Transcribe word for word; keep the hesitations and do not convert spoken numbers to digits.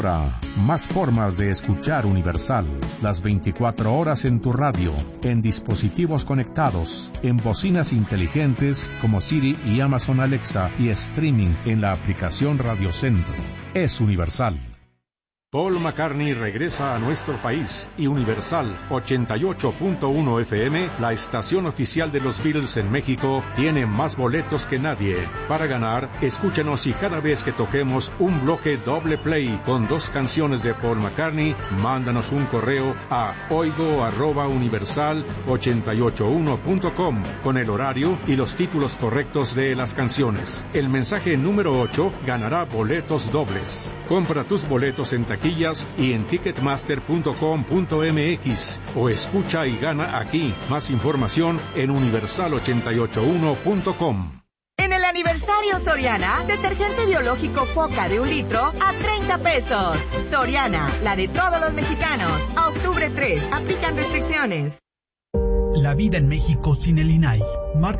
Más formas de escuchar Universal. Las veinticuatro horas en tu radio, en dispositivos conectados, en bocinas inteligentes como Siri y Amazon Alexa y streaming en la aplicación Radio Centro. Es Universal. Paul McCartney regresa a nuestro país y Universal ochenta y ocho punto uno F M, la estación oficial de los Beatles en México, tiene más boletos que nadie. Para ganar, escúchanos y cada vez que toquemos un bloque doble play con dos canciones de Paul McCartney, mándanos un correo a oigo arroba universal ochenta y ocho uno punto com con el horario y los títulos correctos de las canciones. El mensaje número ocho ganará boletos dobles. Compra tus boletos en taquillas y en ticketmaster punto com punto m x o escucha y gana aquí. Más información en universal ochenta y ocho uno punto com. En el aniversario Soriana, detergente biológico Foca de un litro a treinta pesos. Soriana, la de todos los mexicanos. A octubre tres, aplican restricciones. La vida en México sin el I N A I. Marta